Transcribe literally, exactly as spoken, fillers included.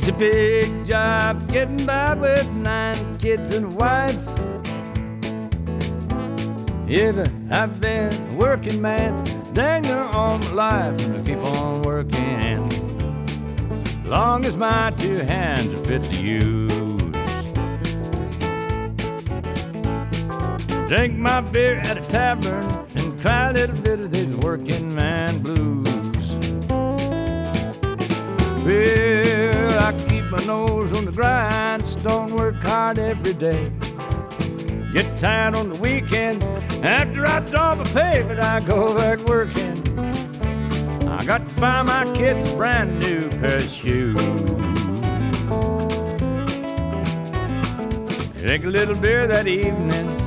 It's a big job getting by with nine kids and a wife. Yeah, but I've been a working man dang near all my life, and I keep on working long as my two hands are fit to use. Drink my beer at a tavern and cry a little bit of these working man blues. Well, I keep my nose on the grindstone, work hard every day. Get tired on the weekend after I draw the pay, but I go back working. I got to buy my kids a brand new pair of shoes. Drink a little beer that evening,